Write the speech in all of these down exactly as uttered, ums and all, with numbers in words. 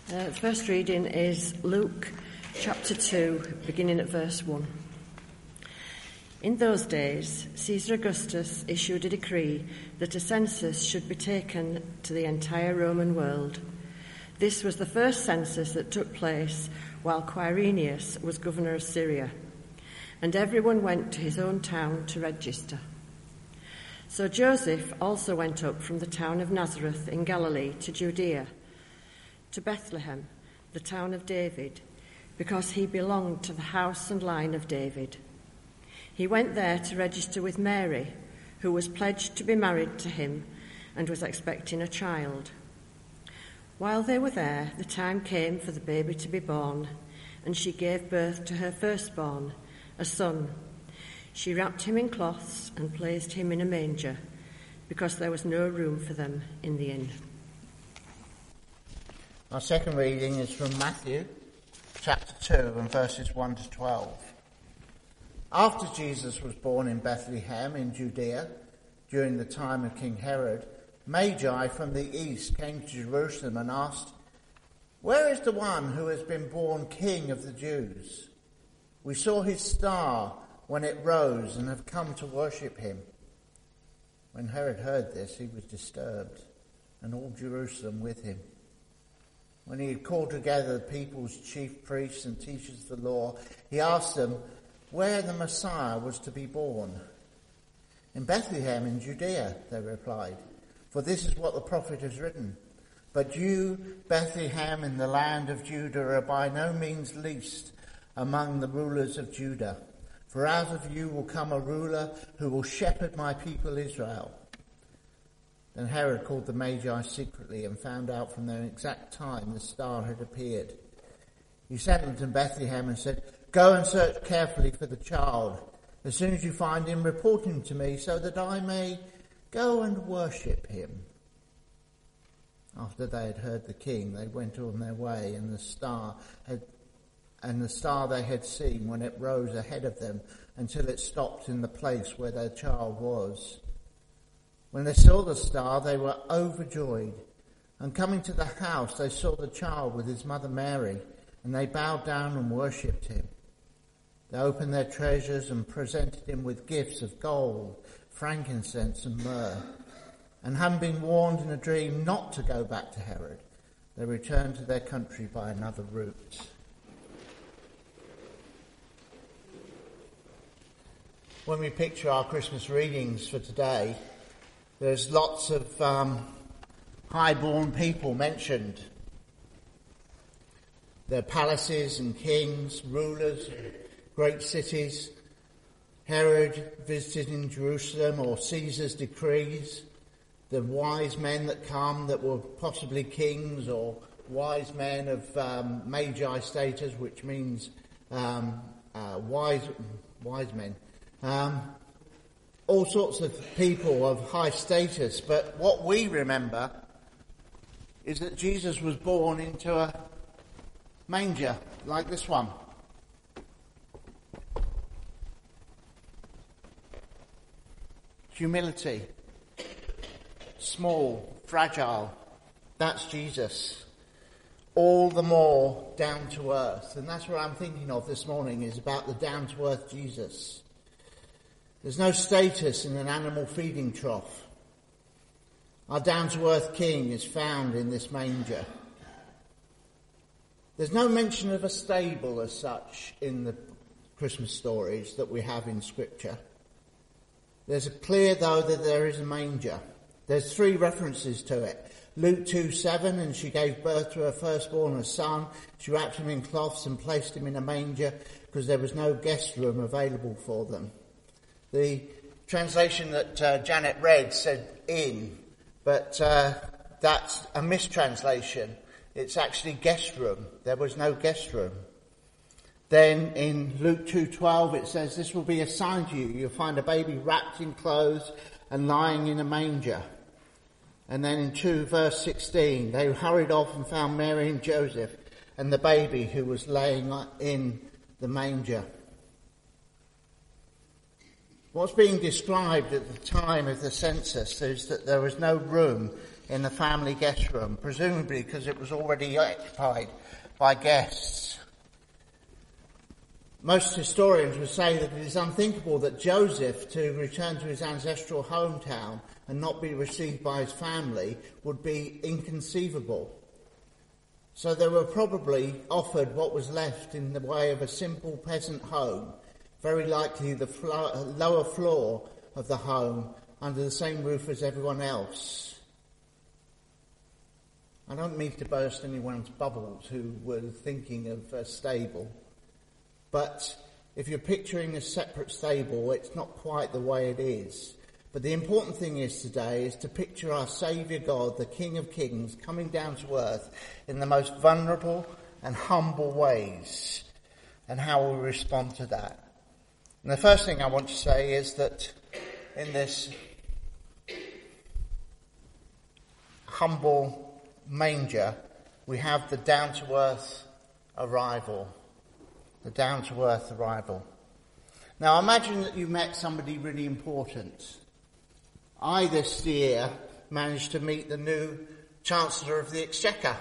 Uh, the first reading is Luke chapter two, beginning at verse one. In those days, Caesar Augustus issued a decree that a census should be taken to the entire Roman world. This was the first census that took place while Quirinius was governor of Syria, and everyone went to his own town to register. So Joseph also went up from the town of Nazareth in Galilee to Judea, to Bethlehem, the town of David, because he belonged to the house and line of David. He went there to register with Mary, who was pledged to be married to him and was expecting a child. While they were there, the time came for the baby to be born, and she gave birth to her firstborn, a son. She wrapped him in cloths and placed him in a manger, because there was no room for them in the inn. Our second reading is from Matthew chapter two and verses one to twelve. After Jesus was born in Bethlehem in Judea, during the time of King Herod, Magi from the east came to Jerusalem and asked, "Where is the one who has been born King of the Jews? We saw his star when it rose and have come to worship him." When Herod heard this, he was disturbed, and all Jerusalem with him. When he had called together the people's chief priests and teachers of the law, he asked them where the Messiah was to be born. "In Bethlehem in Judea," they replied, "for this is what the prophet has written. But you, Bethlehem, in the land of Judah, are by no means least among the rulers of Judah. For out of you will come a ruler who will shepherd my people Israel." Then Herod called the Magi secretly and found out from their exact time the star had appeared. He sent them to Bethlehem and said, "Go and search carefully for the child. As soon as you find him, report him to me so that I may go and worship him." After they had heard the king, they went on their way, and the star had, and the star they had seen when it rose ahead of them until it stopped in the place where their child was. When they saw the star, they were overjoyed. And coming to the house, they saw the child with his mother Mary, and they bowed down and worshipped him. They opened their treasures and presented him with gifts of gold, frankincense, and myrrh. And having been warned in a dream not to go back to Herod, they returned to their country by another route. When we picture our Christmas readings for today, there's lots of um, high-born people mentioned. Their palaces and kings, rulers, great cities. Herod visiting Jerusalem, or Caesar's decrees. The wise men that come that were possibly kings or wise men of um, Magi status, which means um, uh, wise wise men. Um, all sorts of people of high status, but what we remember is that Jesus was born into a manger like this one. Humility. Small, fragile. That's Jesus. All the more down to earth. And that's what I'm thinking of this morning, is about the down to earth Jesus. There's no status in an animal feeding trough. Our down to earth King is found in this manger. There's no mention of a stable as such in the Christmas stories that we have in Scripture. There's a clear, though, that there is a manger. There's three references to it. Luke two seven, and she gave birth to her firstborn, a son. She wrapped him in cloths and placed him in a manger because there was no guest room available for them. The translation that uh, Janet read said inn, but uh, that's a mistranslation. It's actually guest room. There was no guest room. Then in Luke two twelve it says, "This will be a sign to you. You'll find a baby wrapped in clothes and lying in a manger." And then in two verse sixteen, they hurried off and found Mary and Joseph and the baby who was laying in the manger. What's being described at the time of the census is that there was no room in the family guest room, presumably because it was already occupied by guests. Most historians would say that it is unthinkable that Joseph, to return to his ancestral hometown and not be received by his family, would be inconceivable. So they were probably offered what was left in the way of a simple peasant home, very likely the flo- lower floor of the home, under the same roof as everyone else. I don't mean to burst anyone's bubbles who were thinking of a stable. But if you're picturing a separate stable, it's not quite the way it is. But the important thing is today is to picture our Saviour God, the King of Kings, coming down to earth in the most vulnerable and humble ways, and how we respond to that. And the first thing I want to say is that in this humble manger, we have the down-to-earth arrival. The down-to-earth arrival. Now imagine that you met somebody really important. I this year managed to meet the new Chancellor of the Exchequer.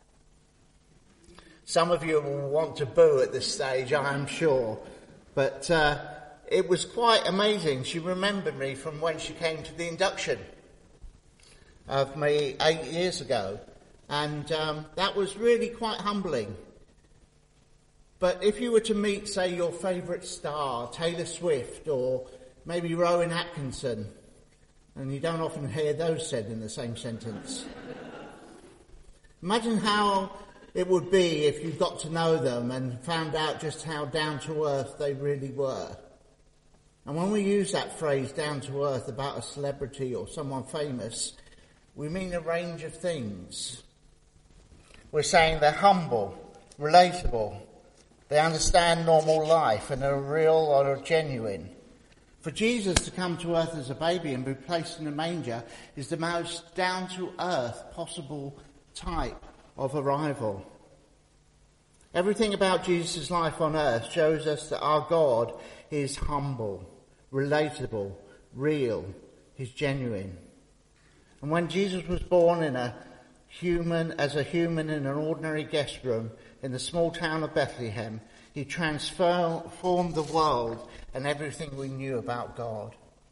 Some of you will want to boo at this stage, I am sure. But uh, it was quite amazing. She remembered me from when she came to the induction of me eight years ago. And um, that was really quite humbling. But if you were to meet, say, your favourite star, Taylor Swift, or maybe Rowan Atkinson, and you don't often hear those said in the same sentence. Imagine how it would be if you got to know them and found out just how down-to-earth they really were. And when we use that phrase, down-to-earth, about a celebrity or someone famous, we mean a range of things. We're saying they're humble, relatable, they understand normal life and are real or are genuine. For Jesus to come to earth as a baby and be placed in a manger is the most down-to-earth possible type of arrival. Everything about Jesus' life on earth shows us that our God is humble, relatable, real, he's genuine. And when Jesus was born in a human, as a human in an ordinary guest room, in the small town of Bethlehem, he transformed the world and everything we knew about God.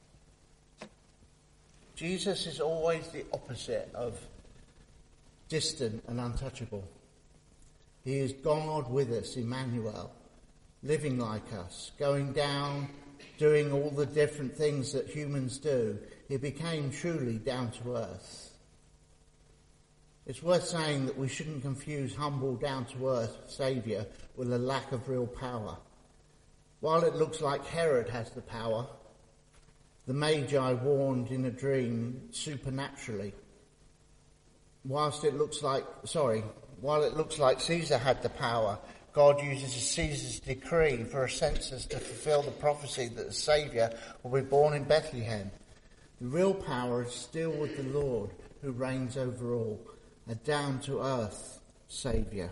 Jesus is always the opposite of distant and untouchable. He is God with us, Emmanuel, living like us, going down, doing all the different things that humans do. He became truly down to earth. It's worth saying that we shouldn't confuse humble, down-to-earth Saviour with a lack of real power. While it looks like Herod has the power, the Magi warned in a dream supernaturally. Whilst it looks like, sorry, while it looks like Caesar had the power, God uses Caesar's decree for a census to fulfill the prophecy that the Saviour will be born in Bethlehem. The real power is still with the Lord who reigns over all. A down-to-earth Saviour.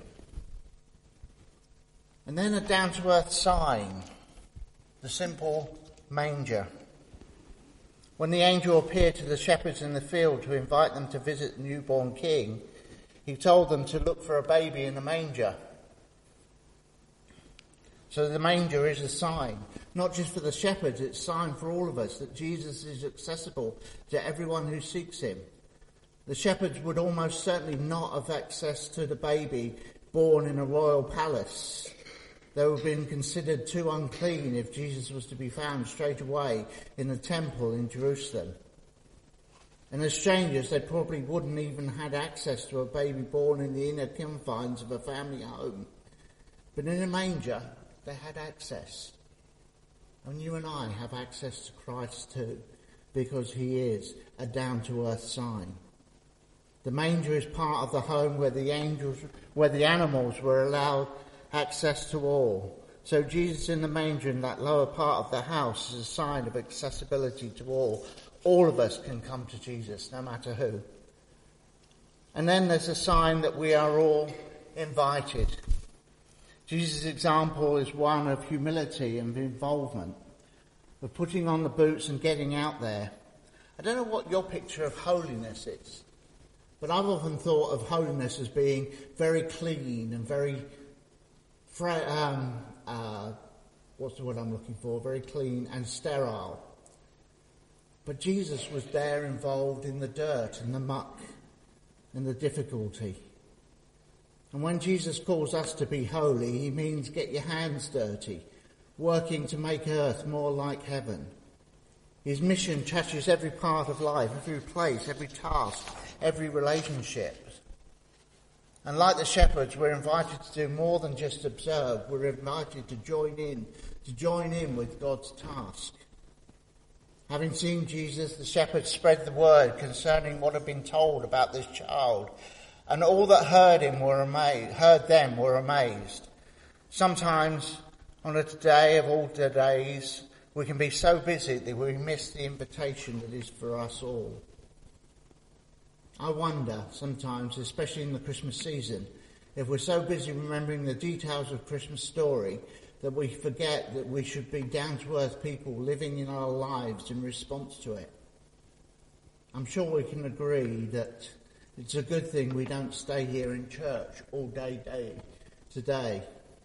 And then a down-to-earth sign, the simple manger. When the angel appeared to the shepherds in the field to invite them to visit the newborn king, he told them to look for a baby in a manger. So the manger is a sign, not just for the shepherds, it's a sign for all of us that Jesus is accessible to everyone who seeks him. The shepherds would almost certainly not have access to the baby born in a royal palace. They would have been considered too unclean if Jesus was to be found straight away in the temple in Jerusalem. And as strangers, they probably wouldn't even had access to a baby born in the inner confines of a family home. But in a manger, they had access. And you and I have access to Christ too, because he is a down-to-earth sign. The manger is part of the home where the angels, where the animals were allowed access to all. So Jesus in the manger in that lower part of the house is a sign of accessibility to all. All of us can come to Jesus, no matter who. And then there's a sign that we are all invited. Jesus' example is one of humility and involvement, of putting on the boots and getting out there. I don't know what your picture of holiness is. But I've often thought of holiness as being very clean and very, um, uh, what's the word I'm looking for? Very clean and sterile. But Jesus was there involved in the dirt and the muck and the difficulty. And when Jesus calls us to be holy, he means get your hands dirty, working to make earth more like heaven. His mission touches every part of life, every place, every task, every relationship. And like the shepherds, we're invited to do more than just observe. We're invited to join in, to join in with God's task. Having seen Jesus, the shepherds spread the word concerning what had been told about this child. And all that heard him were amazed, heard them were amazed. Sometimes, on a day of all the days, we can be so busy that we miss the invitation that is for us all. I wonder sometimes, especially in the Christmas season, if we're so busy remembering the details of Christmas story that we forget that we should be down-to-earth people living in our lives in response to it. I'm sure we can agree that it's a good thing we don't stay here in church all day, day today.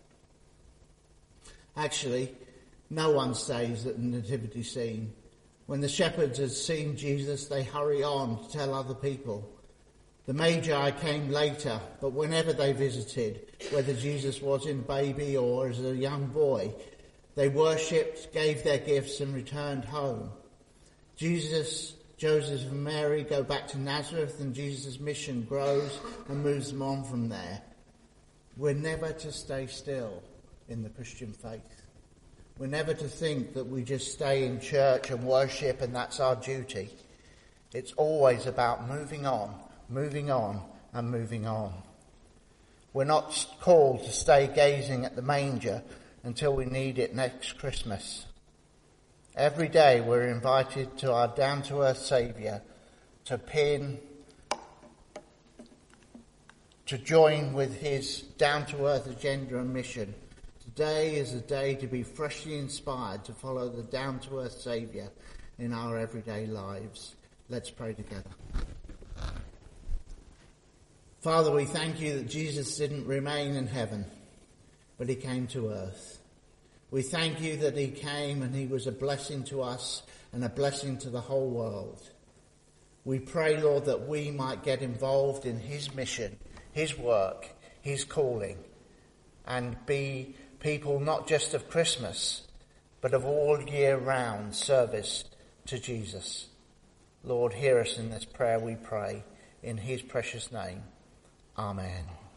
Actually, no one stays at the nativity scene. When the shepherds had seen Jesus, they hurry on to tell other people. The Magi came later, but whenever they visited, whether Jesus was in baby or as a young boy, they worshipped, gave their gifts and returned home. Jesus, Joseph and Mary go back to Nazareth and Jesus' mission grows and moves them on from there. We're never to stay still in the Christian faith. We're never to think that we just stay in church and worship and that's our duty. It's always about moving on, moving on and moving on. We're not called to stay gazing at the manger until we need it next Christmas. Every day we're invited to our down-to-earth Saviour to pin, to join with his down-to-earth agenda and mission. Today is a day to be freshly inspired to follow the down-to-earth Saviour in our everyday lives. Let's pray together. Father, we thank you that Jesus didn't remain in heaven, but he came to earth. We thank you that he came and he was a blessing to us and a blessing to the whole world. We pray, Lord, that we might get involved in his mission, his work, his calling, and be people not just of Christmas, but of all year-round service to Jesus. Lord, hear us in this prayer, we pray, in his precious name. Amen.